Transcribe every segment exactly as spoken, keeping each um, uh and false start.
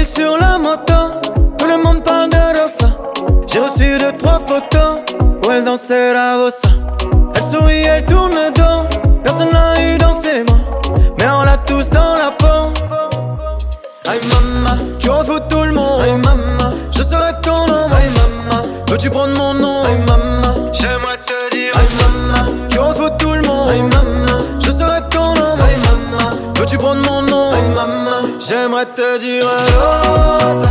chill sur la moto, tout le monde parle de Rosa. J'ai reçu deux, trois photos où elle dansait la bossa. Elle sourit, elle tourne le dos, personne n'a eu dans ses mains, mais on l'a tous dans la peau. Aïe mama, tu en fous tout le monde. Aïe mama, je serai ton nom. Aïe mama, veux-tu prendre mon nom? Aïe mama, j'aimerais te dire. Aïe mama, tu en fous tout le monde. Aïe mama, je serai ton nom. Aïe mama, veux-tu prendre mon nom? Aïe mama, j'aimerais te dire Rosa.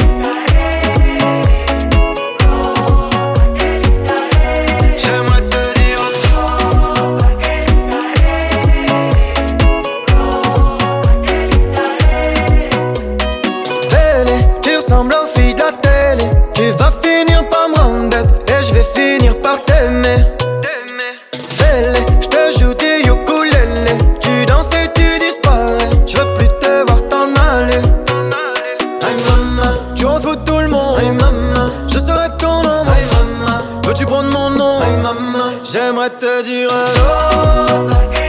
Ressemble aux filles de la télé. Tu vas finir par me rendre bête et je vais finir par t'aimer. Belle, je te joue des ukulélés. Tu danses et tu disparais. Je veux plus te voir t'en aller. Aïe mama, tu en fous tout le monde. Aïe mama, je serai ton nom. Aïe mama, veux-tu prendre mon nom? Aïe mama, j'aimerais te dire Rosa.